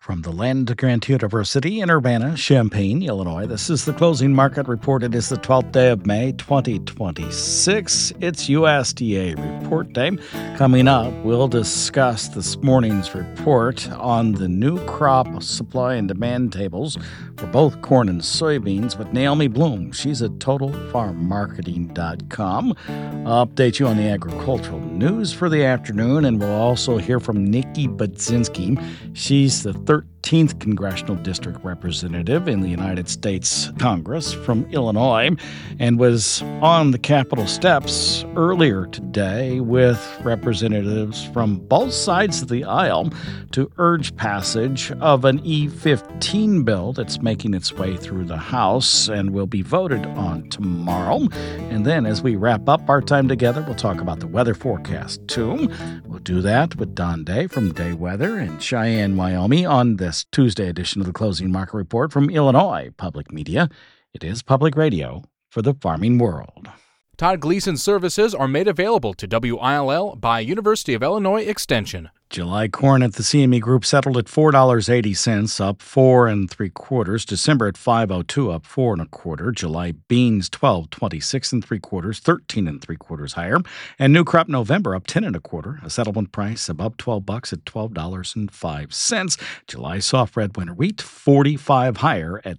From the land of Grant University in Urbana-Champaign, Illinois, this is the closing market report. It is the 12th day of May, 2026. It's USDA report day. Coming up, we'll discuss this morning's report on the new crop supply and demand tables for both corn and soybeans with Naomi Bloom. She's at TotalFarmMarketing.com. I'll update you on the agricultural news for the afternoon, and we'll also hear from Nikki Budzinski. She's the 13th Congressional District Representative in the United States Congress from Illinois and was on the Capitol steps earlier today with representatives from both sides of the aisle to urge passage of an E-15 bill that's making its way through the House and will be voted on tomorrow. And then as we wrap up our time together, we'll talk about the weather forecast too. We'll do that with Don Day from Day Weather in Cheyenne, Wyoming on this Tuesday edition of the Closing Market Report from Illinois Public Media. It is public radio for the farming world. Todd Gleason services are made available to WILL by University of Illinois Extension. July corn at the CME Group settled at $4.80, up 4 3/4. December at $5.02, up 4 1/4. July beans $12.26 3/4, 13 3/4 higher, and new crop November up 10 1/4. A settlement price above $12 at $12.05. July soft red winter wheat 45 higher at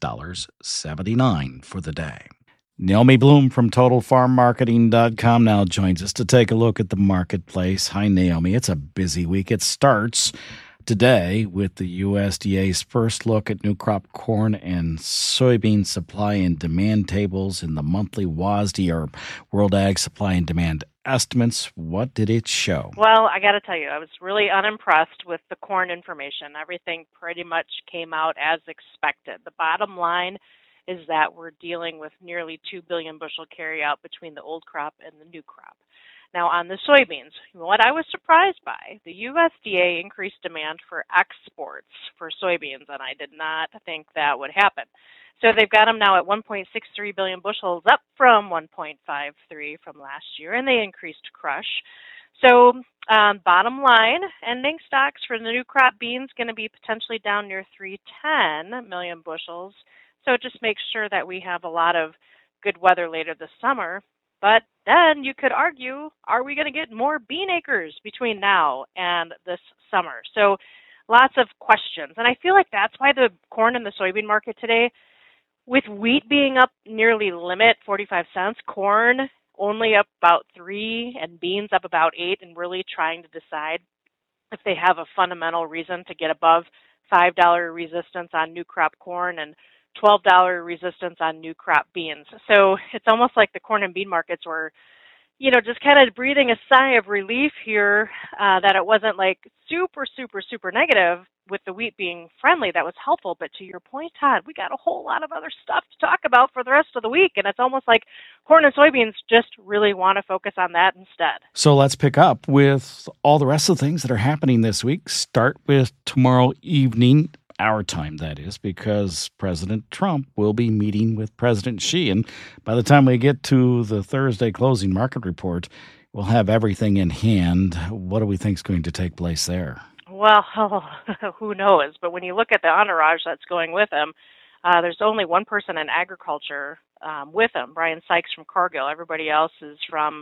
$6.79 for the day. Naomi Bloom from TotalFarmMarketing.com now joins us to take a look at the marketplace. Hi, Naomi. It's a busy week. It starts today with the USDA's first look at new crop corn and soybean supply and demand tables in the monthly WASDE, or World Ag Supply and Demand Estimates. What did it show? Well, I got to tell you, I was really unimpressed with the corn information. Everything pretty much came out as expected. The bottom line is that we're dealing with nearly 2 billion bushel carryout between the old crop and the new crop. Now, on the soybeans, what I was surprised by, the USDA increased demand for exports for soybeans, and I did not think that would happen. So they've got them now at 1.63 billion bushels, up from 1.53 from last year, and they increased crush. So bottom line, ending stocks for the new crop beans going to be potentially down near 310 million bushels. So it just makes sure that we have a lot of good weather later this summer. But then you could argue, are we going to get more bean acres between now and this summer? So lots of questions. And I feel like that's why the corn and the soybean market today, with wheat being up nearly limit, 45 cents, corn only up about 3 and beans up about 8, and really trying to decide if they have a fundamental reason to get above $5 resistance on new crop corn and $12 resistance on new crop beans. So it's almost like the corn and bean markets were, just kind of breathing a sigh of relief here that it wasn't like super, super, super negative with the wheat being friendly. That was helpful. But to your point, Todd, we got a whole lot of other stuff to talk about for the rest of the week. And it's almost like corn and soybeans just really want to focus on that instead. So let's pick up with all the rest of the things that are happening this week. Start with tomorrow evening, our time, that is, because President Trump will be meeting with President Xi. And by the time we get to the Thursday closing market report, we'll have everything in hand. What do we think is going to take place there? Well, who knows? But when you look at the entourage that's going with him, there's only one person in agriculture with him, Brian Sykes from Cargill. Everybody else is from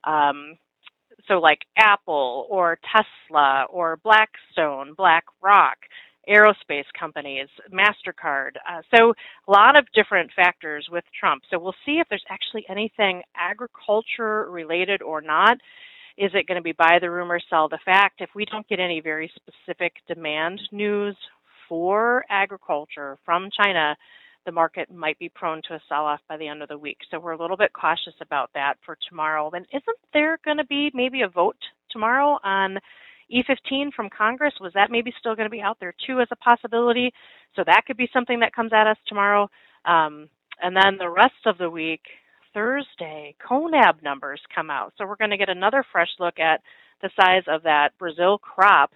like Apple or Tesla or Blackstone, BlackRock, aerospace companies, MasterCard. So a lot of different factors with Trump. So we'll see if there's actually anything agriculture related or not. Is it going to be buy the rumor, sell the fact? If we don't get any very specific demand news for agriculture from China, the market might be prone to a sell-off by the end of the week. So we're a little bit cautious about that for tomorrow. And isn't there going to be maybe a vote tomorrow on E-15 from Congress? Was that maybe still going to be out there too as a possibility? So that could be something that comes at us tomorrow. And then the rest of the week, Thursday, CONAB numbers come out. So we're going to get another fresh look at the size of that Brazil crop.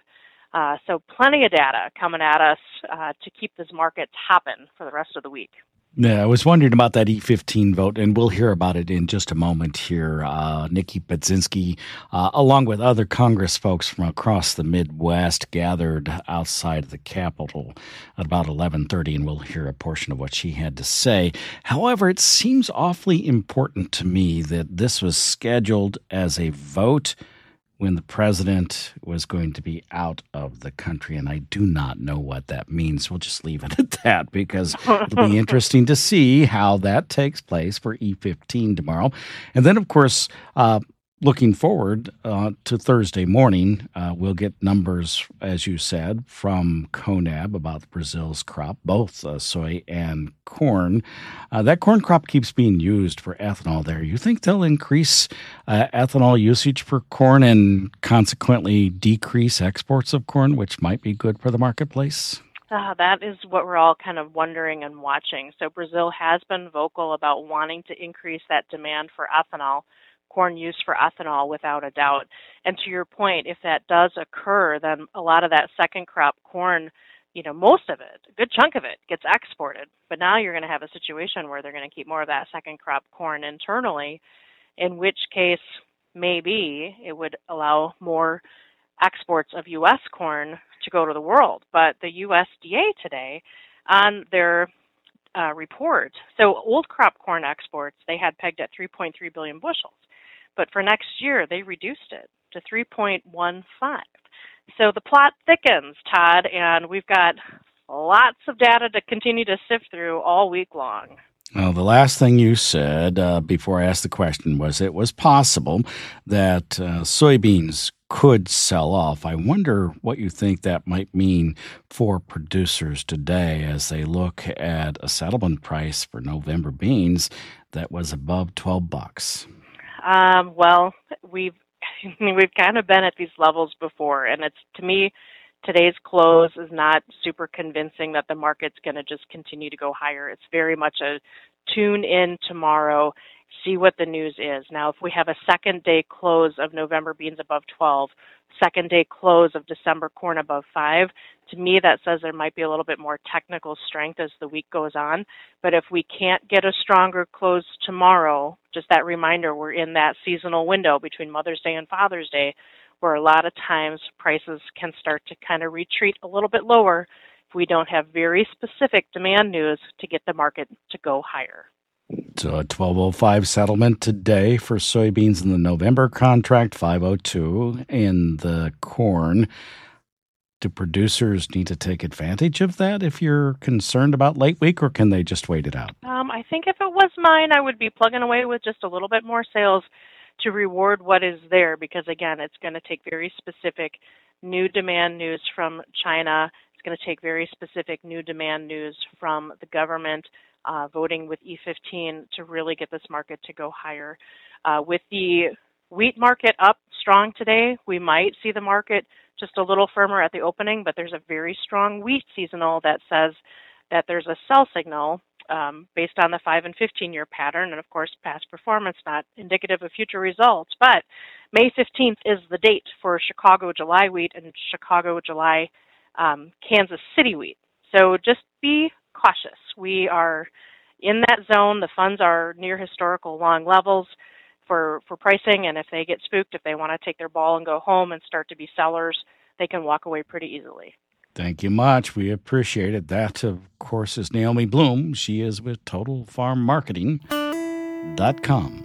So plenty of data coming at us to keep this market hopping for the rest of the week. Yeah, I was wondering about that E15 vote, and we'll hear about it in just a moment here. Nikki Budzinski, along with other Congress folks from across the Midwest, gathered outside of the Capitol at about 11:30, and we'll hear a portion of what she had to say. However, it seems awfully important to me that this was scheduled as a vote when the president was going to be out of the country, and I do not know what that means. We'll just leave it at that because it'll be interesting to see how that takes place for E15 tomorrow. And then, of course, looking forward to Thursday morning, we'll get numbers, as you said, from CONAB about Brazil's crop, both soy and corn. That corn crop keeps being used for ethanol there. You think they'll increase ethanol usage for corn and consequently decrease exports of corn, which might be good for the marketplace? That is what we're all kind of wondering and watching. So Brazil has been vocal about wanting to increase that demand for ethanol, corn use for ethanol, without a doubt. And to your point, if that does occur, then a lot of that second crop corn, most of it, a good chunk of it, gets exported. But now you're going to have a situation where they're going to keep more of that second crop corn internally, in which case maybe it would allow more exports of U.S. corn to go to the world. But the USDA today, on their report, so old crop corn exports, they had pegged at 3.3 billion bushels. But for next year, they reduced it to 3.15. So the plot thickens, Todd, and we've got lots of data to continue to sift through all week long. Well, the last thing you said before I asked the question was it was possible that soybeans could sell off. I wonder what you think that might mean for producers today as they look at a settlement price for November beans that was above $12. Well, we've kind of been at these levels before, and it's, to me, today's close is not super convincing that the market's going to just continue to go higher. It's very much a tune in tomorrow, see what the news is. Now, if we have a second day close of November beans above 12, second day close of December corn above 5, to me that says there might be a little bit more technical strength as the week goes on. But if we can't get a stronger close tomorrow, just that reminder, we're in that seasonal window between Mother's Day and Father's Day, where a lot of times prices can start to kind of retreat a little bit lower if we don't have very specific demand news to get the market to go higher. So a 1205 settlement today for soybeans in the November contract, 502 in the corn. Do producers need to take advantage of that if you're concerned about late week, or can they just wait it out? I think if it was mine, I would be plugging away with just a little bit more sales to reward what is there, because, again, it's going to take very specific new demand news from China. It's going to take very specific new demand news from the government voting with E15 to really get this market to go higher. With the wheat market up strong today, we might see the market just a little firmer at the opening, but there's a very strong wheat seasonal that says that there's a sell signal based on the 5 and 15-year pattern, and of course past performance not indicative of future results. But May 15th is the date for Chicago July wheat and Chicago July Kansas City wheat. So just be cautious. We are in that zone. The funds are near historical long levels for pricing, and if they get spooked, if they want to take their ball and go home and start to be sellers, they can walk away pretty easily. Thank you much. We appreciate it. That, of course, is Naomi Bloom. She is with TotalFarmMarketing.com.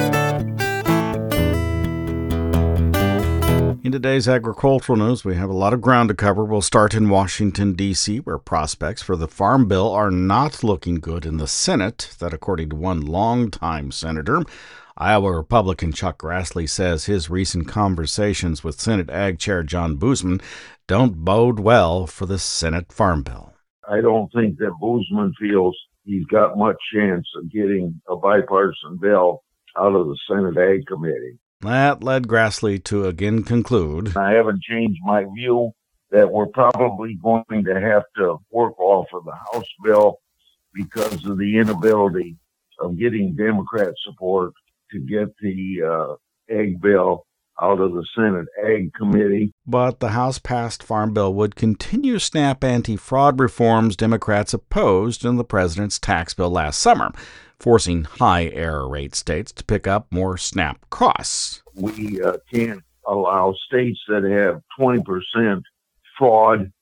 In today's agricultural news, we have a lot of ground to cover. We'll start in Washington, D.C., where prospects for the Farm Bill are not looking good in the Senate. That, according to one longtime senator. Iowa Republican Chuck Grassley says his recent conversations with Senate Ag Chair John Boozman don't bode well for the Senate Farm Bill. I don't think that Boozman feels he's got much chance of getting a bipartisan bill out of the Senate Ag Committee. That led Grassley to again conclude, I haven't changed my view that we're probably going to have to work off of the House bill because of the inability of getting Democrat support to get the ag bill out of the Senate Ag Committee. But the House-passed Farm Bill would continue SNAP anti-fraud reforms Democrats opposed in the president's tax bill last summer, forcing high error rate states to pick up more SNAP costs. We can't allow states that have 20% fraud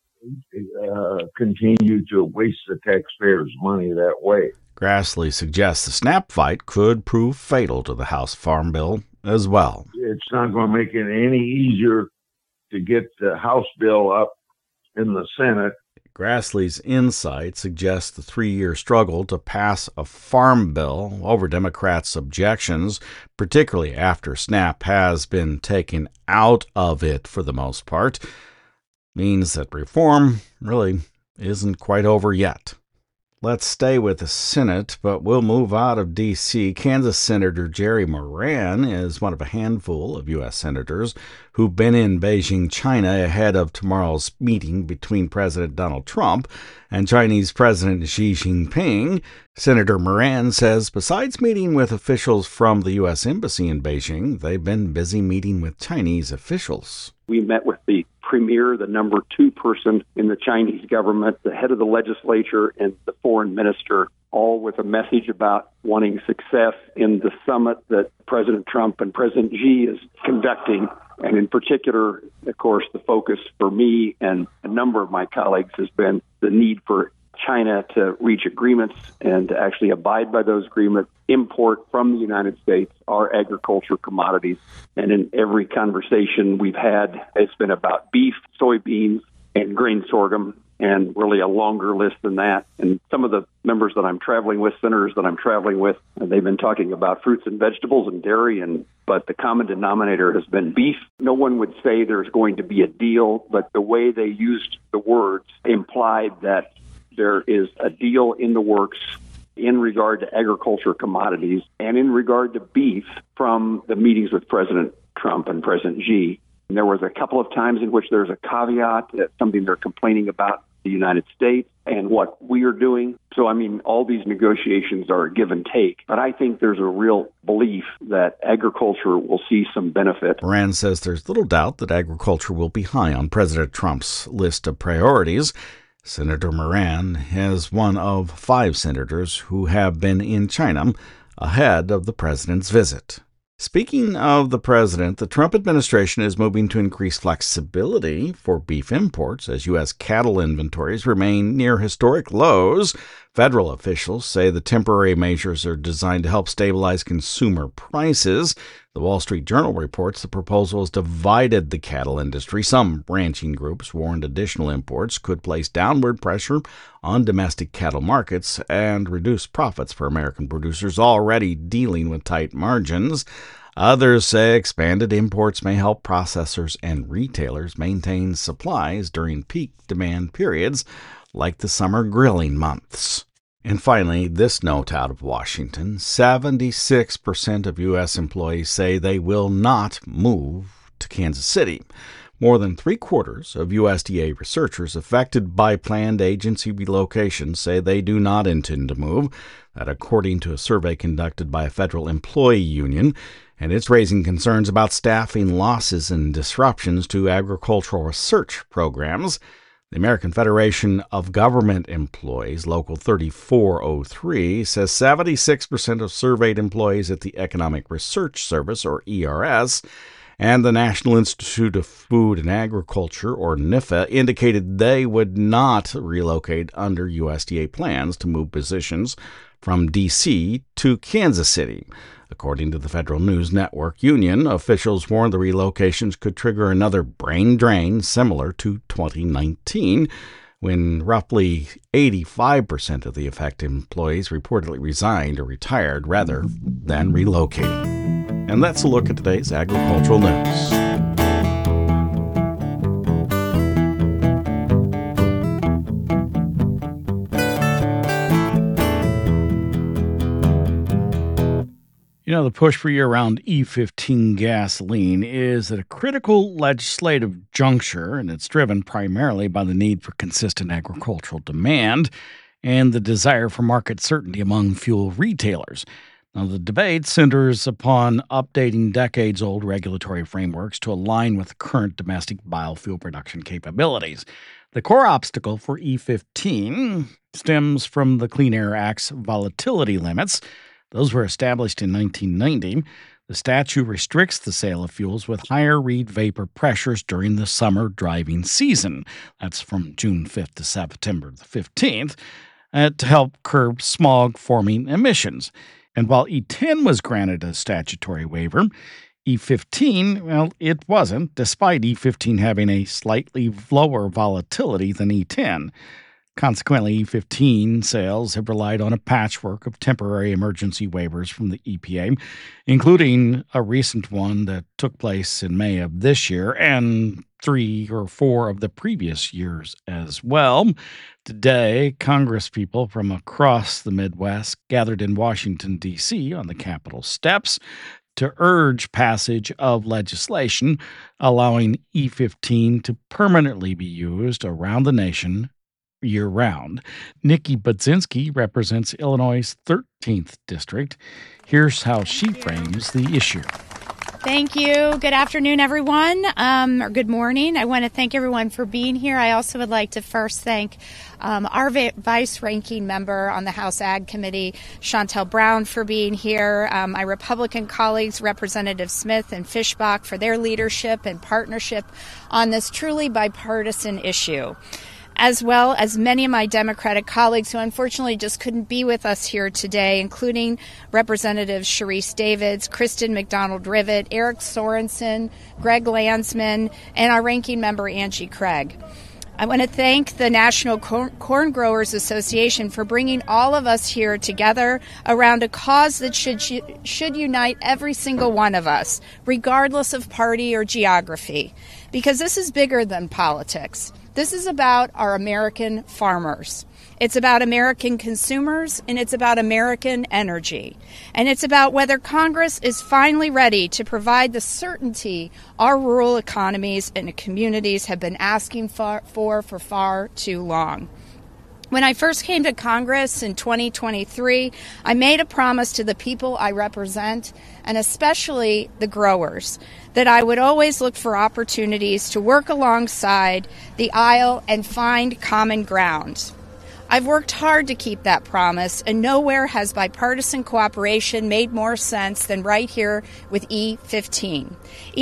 continue to waste the taxpayers' money that way. Grassley suggests the SNAP fight could prove fatal to the House Farm Bill as well. It's not going to make it any easier to get the House bill up in the Senate. Grassley's insight suggests the 3-year struggle to pass a farm bill over Democrats' objections, particularly after SNAP has been taken out of it for the most part, means that reform really isn't quite over yet. Let's stay with the Senate, but we'll move out of D.C. Kansas Senator Jerry Moran is one of a handful of U.S. senators who've been in Beijing, China, ahead of tomorrow's meeting between President Donald Trump and Chinese President Xi Jinping. Senator Moran says besides meeting with officials from the U.S. Embassy in Beijing, they've been busy meeting with Chinese officials. We met with the premier, the number 2 person in the Chinese government, the head of the legislature, and the foreign minister, all with a message about wanting success in the summit that President Trump and President Xi is conducting. And in particular, of course, the focus for me and a number of my colleagues has been the need for China to reach agreements and to actually abide by those agreements, import from the United States our agriculture commodities. And in every conversation we've had, it's been about beef, soybeans, and grain sorghum, and really a longer list than that. And some of the members that I'm traveling with, senators that I'm traveling with, they've been talking about fruits and vegetables and dairy, but the common denominator has been beef. No one would say there's going to be a deal, but the way they used the words implied that there is a deal in the works in regard to agriculture commodities and in regard to beef from the meetings with President Trump and President Xi. And there was a couple of times in which there's a caveat, that's something they're complaining about the United States and what we are doing. So, all these negotiations are a give and take. But I think there's a real belief that agriculture will see some benefit. Moran says there's little doubt that agriculture will be high on President Trump's list of priorities. Senator Moran is one of 5 senators who have been in China ahead of the president's visit. Speaking of the president, the Trump administration is moving to increase flexibility for beef imports as U.S. cattle inventories remain near historic lows. Federal officials say the temporary measures are designed to help stabilize consumer prices. The Wall Street Journal reports the proposal has divided the cattle industry. Some ranching groups warned additional imports could place downward pressure on domestic cattle markets and reduce profits for American producers already dealing with tight margins. Others say expanded imports may help processors and retailers maintain supplies during peak demand periods like the summer grilling months. And finally, this note out of Washington: 76% of U.S. employees say they will not move to Kansas City. More than 3/4 of USDA researchers affected by planned agency relocations say they do not intend to move. That according to a survey conducted by a federal employee union, and it's raising concerns about staffing losses and disruptions to agricultural research programs. The American Federation of Government Employees, Local 3403, says 76% of surveyed employees at the Economic Research Service, or ERS, and the National Institute of Food and Agriculture, or NIFA, indicated they would not relocate under USDA plans to move positions from D.C. to Kansas City. According to the Federal News Network Union, officials warned the relocations could trigger another brain drain similar to 2019, when roughly 85% of the affected employees reportedly resigned or retired rather than relocating. And that's a look at today's agricultural news. The push for year-round E15 gasoline is at a critical legislative juncture, and it's driven primarily by the need for consistent agricultural demand and the desire for market certainty among fuel retailers. Now, the debate centers upon updating decades-old regulatory frameworks to align with current domestic biofuel production capabilities. The core obstacle for E15 stems from the Clean Air Act's volatility limits. Those were established in 1990. The statute restricts the sale of fuels with higher read vapor pressures during the summer driving season. That's from June 5th to September the 15th, to help curb smog-forming emissions. And while E10 was granted a statutory waiver, E15, well, it wasn't, despite E15 having a slightly lower volatility than E10. Consequently, E15 sales have relied on a patchwork of temporary emergency waivers from the EPA, including a recent one that took place in May of this year and 3 or 4 of the previous years as well. Today, Congresspeople from across the Midwest gathered in Washington, D.C. on the Capitol steps to urge passage of legislation allowing E15 to permanently be used around the nation year-round. Nikki Budzinski represents Illinois' 13th district. Here's how she frames the issue. Thank you. Good afternoon, everyone, or good morning. I want to thank everyone for being here. I also would like to first thank our vice-ranking member on the House Ag Committee, Chantel Brown, for being here, my Republican colleagues, Representative Smith and Fischbach, for their leadership and partnership on this truly bipartisan issue, as well as many of my Democratic colleagues who unfortunately just couldn't be with us here today, including Representatives Sharice Davids, Kristen McDonald-Rivet, Eric Sorensen, Greg Landsman, and our ranking member, Angie Craig. I want to thank the National Corn Growers Association for bringing all of us here together around a cause that should unite every single one of us, regardless of party or geography, because this is bigger than politics. This is about our American farmers. It's about American consumers, and it's about American energy. And it's about whether Congress is finally ready to provide the certainty our rural economies and communities have been asking for far too long. When I first came to Congress in 2023, I made a promise to the people I represent, and especially the growers, that I would always look for opportunities to work alongside the aisle and find common ground. I've worked hard to keep that promise, and nowhere has bipartisan cooperation made more sense than right here with E15.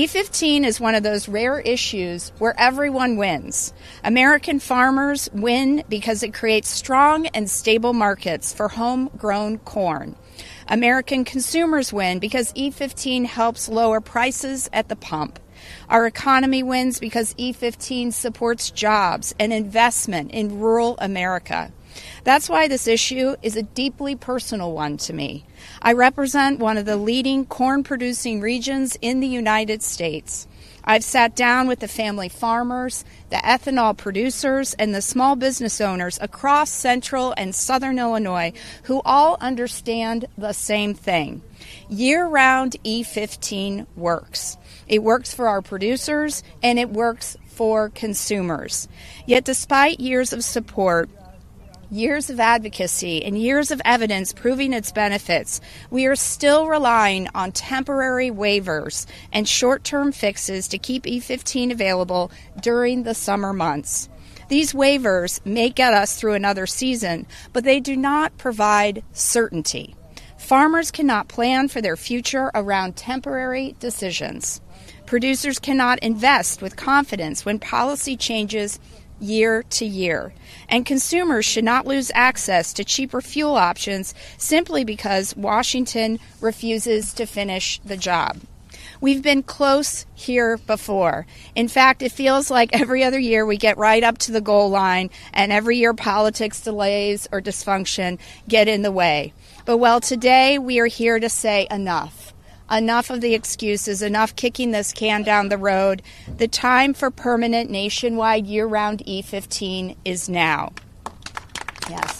E15 is one of those rare issues where everyone wins. American farmers win because it creates strong and stable markets for homegrown corn. American consumers win because E15 helps lower prices at the pump. Our economy wins because E15 supports jobs and investment in rural America. That's why this issue is a deeply personal one to me. I represent one of the leading corn-producing regions in the United States. I've sat down with the family farmers, the ethanol producers, and the small business owners across central and southern Illinois who all understand the same thing. Year-round E15 works. It works for our producers, and it works for consumers. Yet despite years of support, years of advocacy, and years of evidence proving its benefits, we are still relying on temporary waivers and short-term fixes to keep E15 available during the summer months. These waivers may get us through another season, but they do not provide certainty. Farmers cannot plan for their future around temporary decisions. Producers cannot invest with confidence when policy changes year to year. And consumers should not lose access to cheaper fuel options simply because Washington refuses to finish the job. We've been close here before. In fact, it feels like every other year we get right up to the goal line, and every year politics, delays, or dysfunction get in the way. But well, today we are here to say enough. Enough of the excuses, enough kicking this can down the road. The time for permanent nationwide year-round E15 is now. Yes.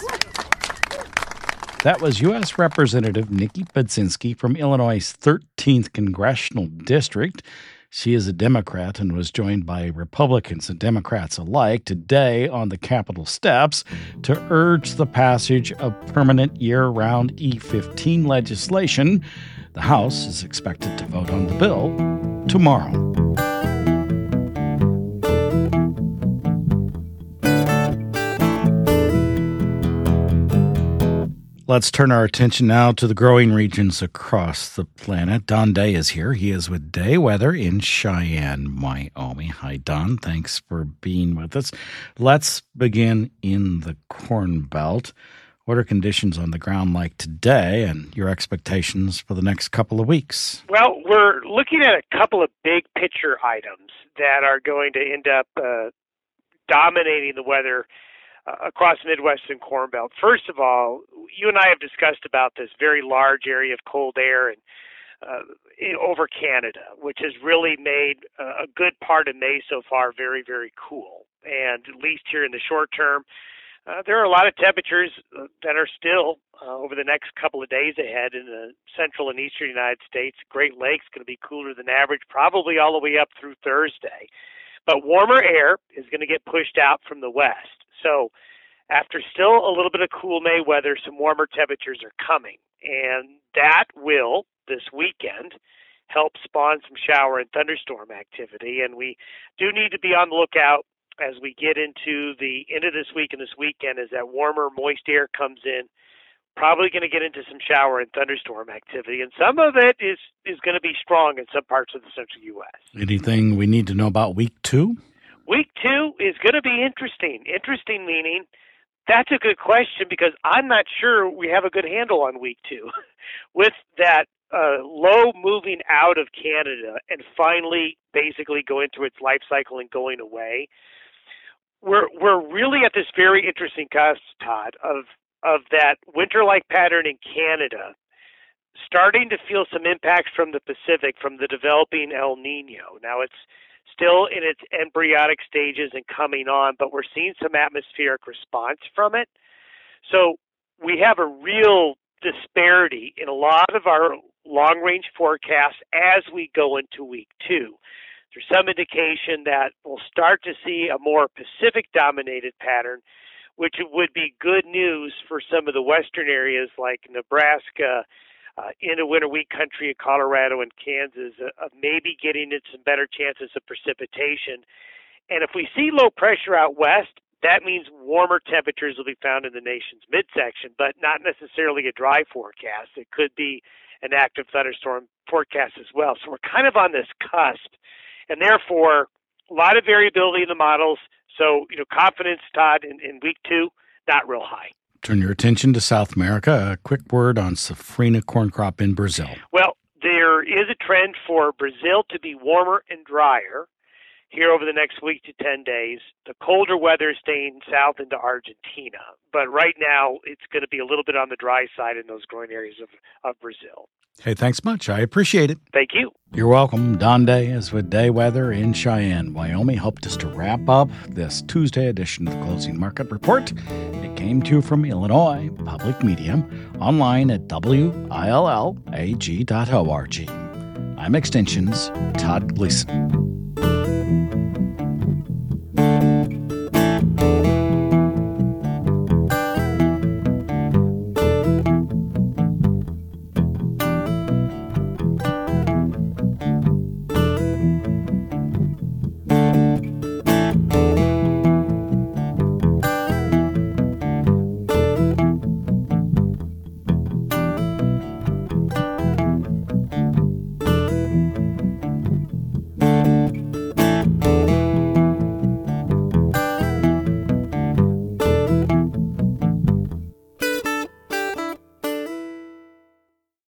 That was U.S. Representative Nikki Budzinski from Illinois' 13th Congressional District. She is a Democrat and was joined by Republicans and Democrats alike today on the Capitol steps to urge the passage of permanent year-round E-15 legislation. The House is expected to vote on the bill tomorrow. Let's turn our attention now to the growing regions across the planet. Don Day is here. He is with Day Weather in Cheyenne, Wyoming. Hi, Don. Thanks for being with us. Let's begin in the Corn Belt. What are conditions on the ground like today and your expectations for the next couple of weeks? Well, we're looking at a couple of big picture items that are going to end up dominating the weather across the Midwestern Corn Belt. First of all, you and I have discussed about this very large area of cold air and over Canada, which has really made a good part of May so far very, very cool. And at least here in the short term, there are a lot of temperatures that are still over the next couple of days ahead in the central and eastern United States. Great Lakes going to be cooler than average, probably all the way up through Thursday. But warmer air is going to get pushed out from the west. So after still a little bit of cool May weather, some warmer temperatures are coming. And that will, this weekend, help spawn some shower and thunderstorm activity. And we do need to be on the lookout as we get into the end of this week and this weekend as that warmer, moist air comes in. Probably going to get into some shower and thunderstorm activity. And some of it is going to be strong in some parts of the central U.S. Anything we need to know about week 2? Week 2 is going to be interesting. Interesting meaning that's a good question because I'm not sure we have a good handle on week 2. With that low moving out of Canada and finally basically going through its life cycle and going away, we're really at this very interesting cusp, Todd, of that winter-like pattern in Canada starting to feel some impacts from the Pacific, from the developing El Nino. Now, it's still in its embryonic stages and coming on, but we're seeing some atmospheric response from it. So we have a real disparity in a lot of our long-range forecasts as we go into week 2. There's some indication that we'll start to see a more Pacific-dominated pattern, which would be good news for some of the western areas like Nebraska, into winter wheat country in Colorado and Kansas, of maybe getting into some better chances of precipitation. And if we see low pressure out west, that means warmer temperatures will be found in the nation's midsection, but not necessarily a dry forecast. It could be an active thunderstorm forecast as well. So we're kind of on this cusp, and therefore a lot of variability in the models. So, confidence, Todd, in week 2, not real high. Turn your attention to South America. A quick word on Safrinha corn crop in Brazil. Well, there is a trend for Brazil to be warmer and drier here over the next week to 10 days. The colder weather is staying south into Argentina. But right now, it's going to be a little bit on the dry side in those growing areas of Brazil. Hey, thanks much. I appreciate it. Thank you. You're welcome. Don Day is with Day Weather in Cheyenne, Wyoming. Helped us to wrap up this Tuesday edition of the Closing Market Report. It came to you from Illinois Public Media, online at willag.org. I'm Extension's Todd Gleason.